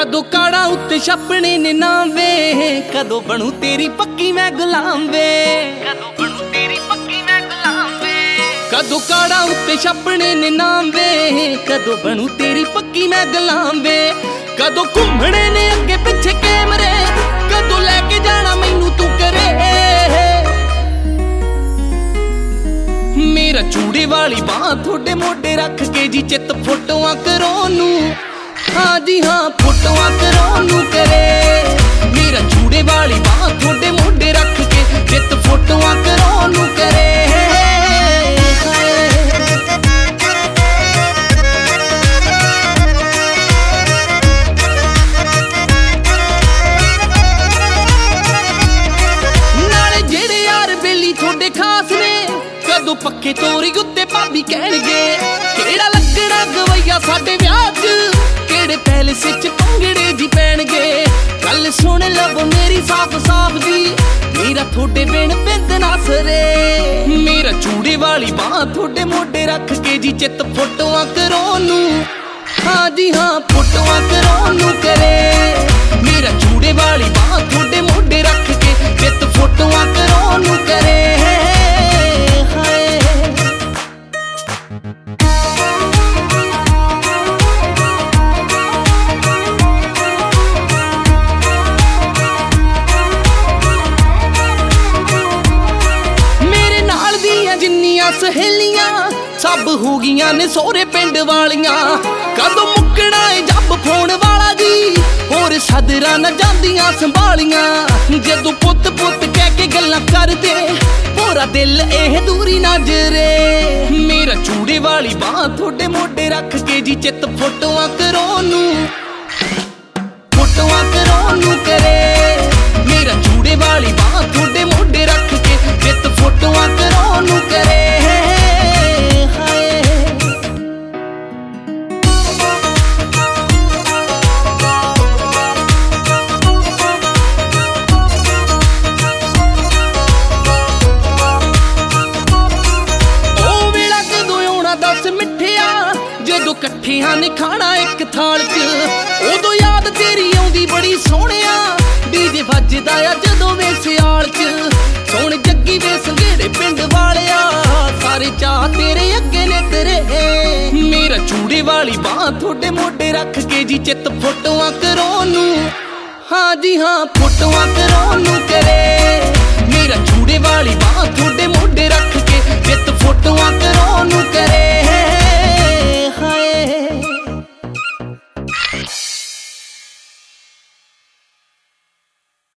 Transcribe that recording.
कदों काड़ा उत्ते छपने ने नाम वे, कदों बनू तेरी पक्की मैं गुलाम वे, कदों बनू तेरी पक्की मैं गुलाम वे। कदों काड़ा उत्ते छपने ने नाम वे, कदों बनू तेरी पक्की मैं गुलाम वे। कदों घूमने ने अगे पिछे कैमरे, कदों लैके जाना मैनू तू करे। मेरा चूड़े वाली बांह थोड़े मोढे रख के जी चित फोटोआं करोनू, हाँ जी हाँ फोटोआं करोनू करे। मेरा चूड़े वाली बांह थोड़े मोढे रख के चित फोटोआं करोनू करे। नाले जेड़े यार बेली थोड़े खास ने, कदों पक्के तोरी उत्ते भाभी कहणगे केड़ा लगना गवैया साडे विआह च, केड़े पैलेस च भंगड़े जी पैणगे। गल सुन लव मेरी साफ साफ जी, मेरा थोड़े बिन बिंद ना सरे। मेरा चूड़े वाली बांह थोड़े मोढे रख के जी चित फोटोआं करोनू, हाँ जी हाँ फोटोआं करोनू करे। मेरा चूड़े वाली बांह थोड़े मोढे रख के चित फोटोआं करोनू करे। सहेलियां सब हो गईयां ने सोहरे पिंड वालियां, कदों मुकना है जब फोन वाला जी, होर सदरा न जांदियां संभालियां। जदों पुत पुत कह के गल्लां करदे, पूरा दिल एह दूरी नजरे। मेरा चूड़े वाली बांह थोड़े मोढे रख के जी चित फोटोआं करोनू, फोटोआं करोनू करे। मेरा चूड़े वाली बांह थोड़े मोढे रख के चित फोटोआं करोनू करे। जदों कट्ठियां ने खाना एक थाल च, उदों याद तेरी आउंदी बड़ी सोहणिया। डीजे वजदा आ जदों वे सियाल च, सोहणे जग्गी वे संघेड़े पिंड वालिया, सारे चाह तेरे अगे ने तेरे। मेरा चूड़े वाली बांह थोड़े मोढे रख के जी चित फोटोआं करोनू, हाँ जी हाँ फोटोआं करोनू करे। मेरा चूड़े वाली बांह थोड़े मोढे रख के चित फोटोआं करोनू करे।